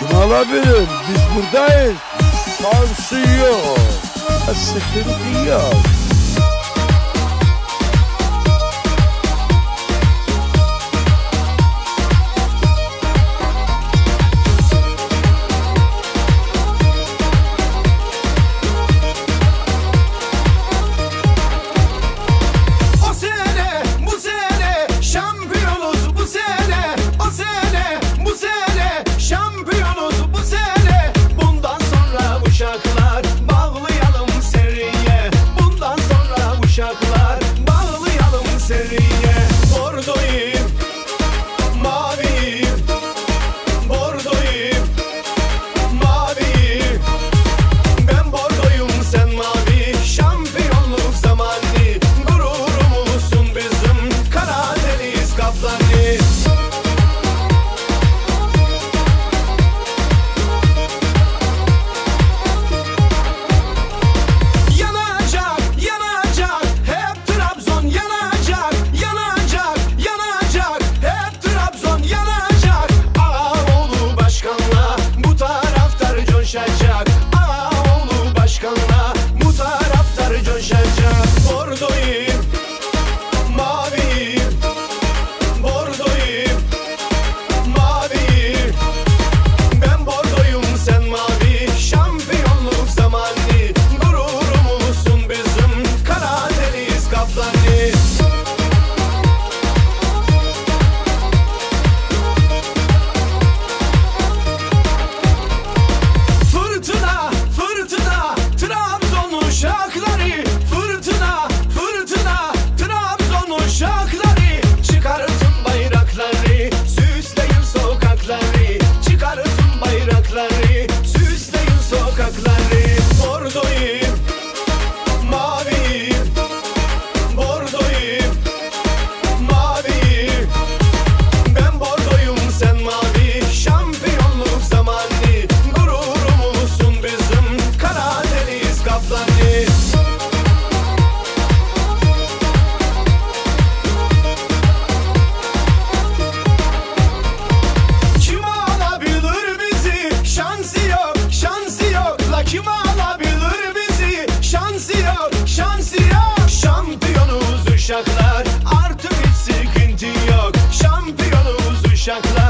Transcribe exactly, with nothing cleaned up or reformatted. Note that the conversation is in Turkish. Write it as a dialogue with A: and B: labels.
A: Kim alabilir? Biz buradayız. Şansı yok. Sıkıntı yok.
B: Bağlayalım seriye. Bordoyum, maviyim. Bordoyum, maviyim. Ben bordoyum, sen mavi. Şampiyonluk zamanı. Gururumuzsun bizim Karadeniz kaplanı. Ağaoğlu başkanla bu taraftar coşacak. Bordoyum, maviyim. Bordoyum, maviyim. Ben bordoyum, sen mavi. Şampiyonluk zamanı. Gururumuzsun bizim Karadeniz kaplanı. Süsleyin sokakları. Bordoyum, maviyim. Bordoyum, maviyim. Ben bordoyum, sen mavi. Şampiyonluk zamanı. Gururumuzsun bizim Karadeniz kaplanı. Kim alabilir bizi? Şansı yok, şansı yok. Şampiyonuz uşaklar, artık hiç sıkıntı yok. Şampiyonuz uşaklar.